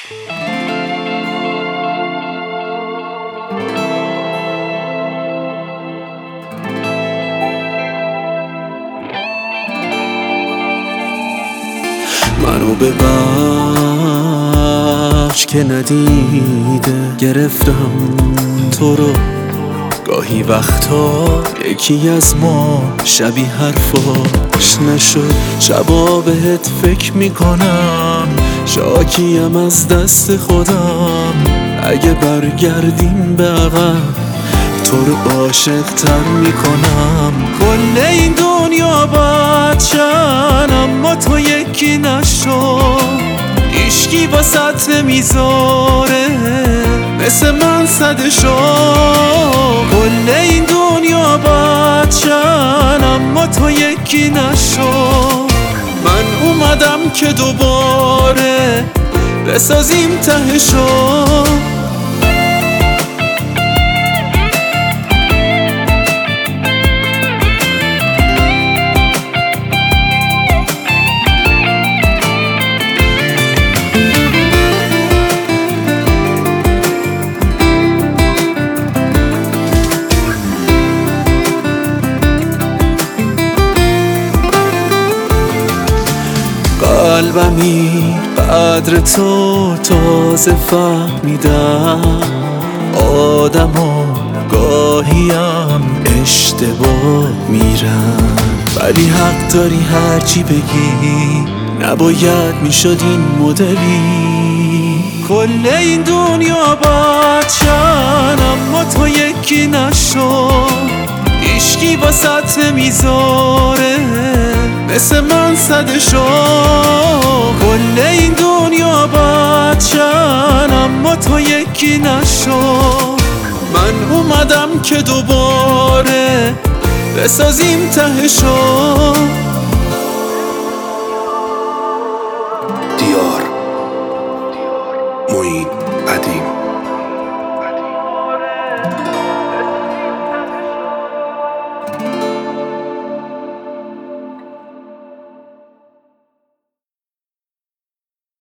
منو ببخش که ندیده گرفتم تو رو. گاهی وقتا یکی از ما شبیه حرفاش نشد. شبا بهت فکر میکنم شاکیم از دست خودم. اگه برگردیم به عقب تو رو عاشق تر میکنم. کل این دنیا بد شن اما تو یکی نشو. هیچکی واسط نمیذاره مثل من صدشو. کل این دنیا بد شن اما تو یکی نشو. من اومدم که دوباره بسازیم تهشو. قلبمی قدر تو تازه فهمیدم. آدما گاهیم اشتباه میرن ولی حق داری هرچی بگی. نباید میشد این مدلی. کل این دنیا بد شن اما تو یکی نشو. هیچکی واسط نمیذاره مثل من صدشو. کل این دنیا بد شن اما تو یکی نشو. من اومدم که دوباره بسازیم تهشو. دیار معین